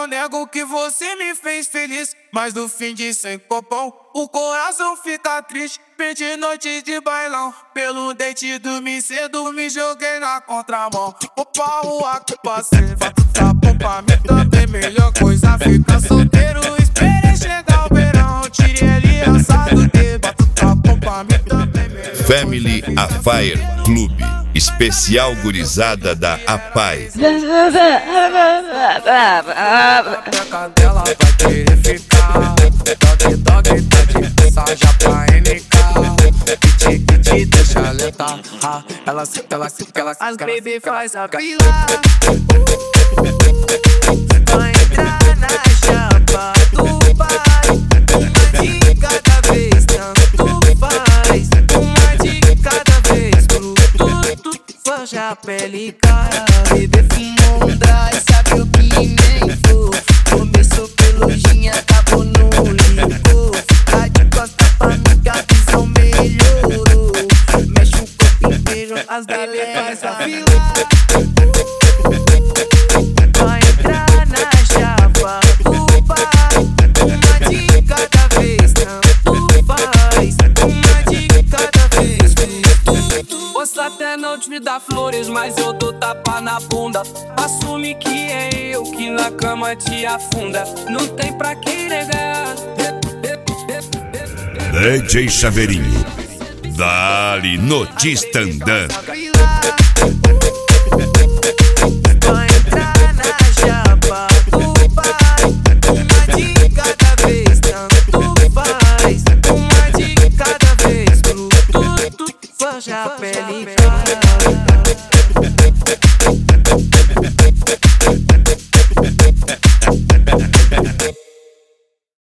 não nego que você me fez feliz, mas no fim de sem copão o coração fica triste. Perdi noite de bailão, pelo dente dormi cedo, me joguei na contramão. Opa, o que passei, fato tá bom pra mim também. Melhor coisa ficar solteiro, esperei chegar o verão. Tirei aliançado de bato tá bom pra mim também. Family Affair Club, especial gurizada da APAI. Peca dela vai querer ficar. Dog, tá de mensagem pra NK. Kit, deixa letar. Ela as baby faz a fila. Vai entrar na chapa do pai. Uma de cada vez, tanto faz. Uma de cada vez, tudo foge a pele cara. Bebê fumou um dry, sabe o que nem fofo. Começou pelo gin, acabou no licor. Fica de costa pra mim que a visão melhorou. Mexe o corpo inteiro, as baby faz a fila. Vai entrar na chapa do pai. Uma de cada vez, tanto faz. Uma de cada vez, posso até não te dar flores, mas eu dou tapa na bunda. Assume que é eu que na cama te afunda. Não tem pra quem negar. DJ Chaveirinho, dali no Tistandã.